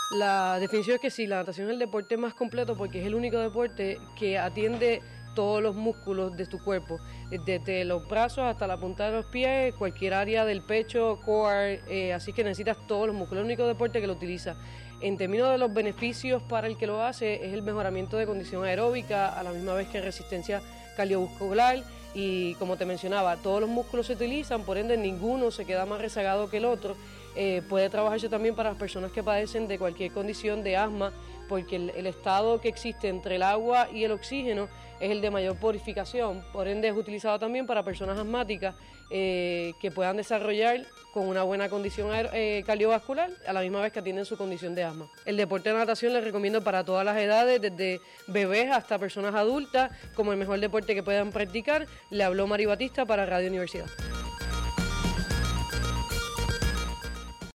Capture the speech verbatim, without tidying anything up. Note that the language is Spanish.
La definición es que sí, la natación es el deporte más completo porque es el único deporte que atiende todos los músculos de tu cuerpo, desde los brazos hasta la punta de los pies, cualquier área del pecho, core, eh, así que necesitas todos los músculos, es el único deporte que lo utiliza. En términos de los beneficios para el que lo hace, es el mejoramiento de condición aeróbica, a la misma vez que resistencia cardiovascular, y como te mencionaba, todos los músculos se utilizan, por ende ninguno se queda más rezagado que el otro. Eh, puede trabajarse también para las personas que padecen de cualquier condición de asma, porque el, el estado que existe entre el agua y el oxígeno es el de mayor purificación, por ende es utilizado también para personas asmáticas eh, que puedan desarrollar con una buena condición eh, cardiovascular, a la misma vez que atienden su condición de asma. El deporte de natación les recomiendo para todas las edades, desde bebés hasta personas adultas, como el mejor deporte que puedan practicar. Le habló Mari Batista para Radio Universidad.